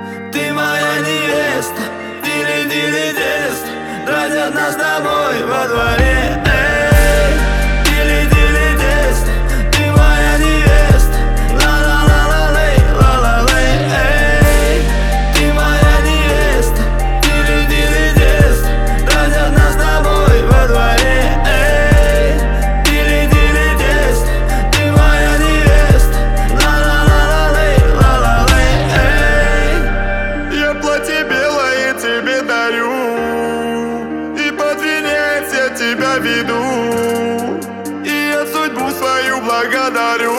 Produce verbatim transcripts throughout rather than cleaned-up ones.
Ты моя невеста, дили-дили-дест, дрозят нас с тобой во дворе. Эй, дили-дили-дест, ты моя невеста, ла-ла-ла-ла-лей, ла-ла-лей. Эй, ты моя невеста, дили-дили-дест, дрозят нас с тобой во дворе. Эй, дили-дили-дест, ты моя невеста, ла-ла-ла-ла-лей, ла-ла-лей. Эй, Я платье белое тебе дарю, и под венец я тебя веду, и я судьбу свою благодарю,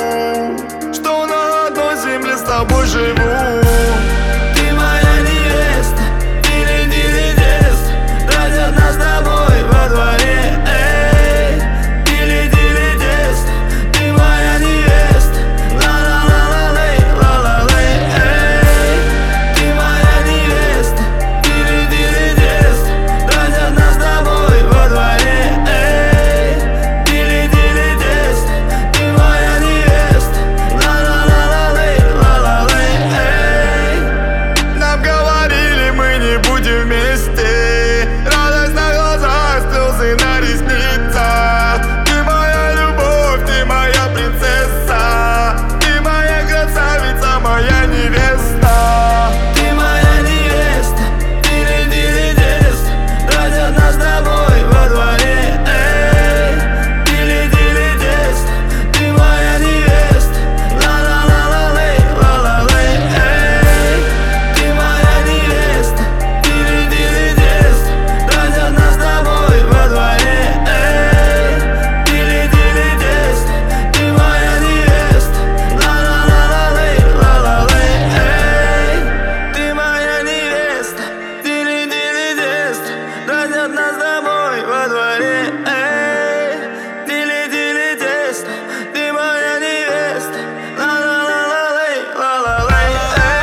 что на одной земле с тобой живу. ты моя невеста, дили-дили-дест, дрозят нас с тобой во дворе. Эй, дили-дили-дест, ты моя невеста, ла-ла-ла-ла-лей, ла-ла-лей. Эй, ты моя невеста, дили-дили-дест, дрозят нас с тобой во дворе. Эй, дили-дили-дест, ты моя невеста, ла-ла-ла-ла-лей, ла-ла-лей. Эй. Нам говорили, мы не будем вместе, радость на глазах, слезы на ресницах. Ты моя любовь, ты моя принцесса, ты моя красавица, моя невеста. Ты моя невеста, дили-дили-дест, дрозят нас с тобой во дворе. Эй, дили-дили-дест, ты моя невеста, ла-ла-ла-ла-лей, ла-ла-лей. Эй, ты моя невеста, дили-дили-дест, дрозят нас с тобой во дворе. Эй, дили-дили-дест, ты моя невеста, ла-ла-ла-ла-лей, ла-ла-лей. Эй, ты моя невеста, дили-дили-дест, дрозят нас с тобой во дворе. Эй, дили-дили-дест, ты моя невеста, ла-ла-ла-ла-лей, ла-ла-лей.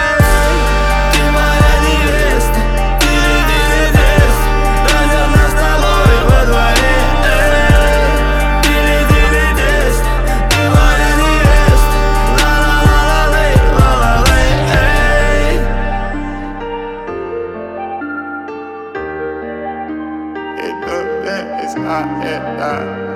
Эй, ты моя невеста, дили-дили-дест, дрозят нас с тобой во дворе. Эй, дили-дили-дест, ты моя невеста, ла-ла-ла-ла-лей, ла-ла-лей. Эй. Это, это, это, это.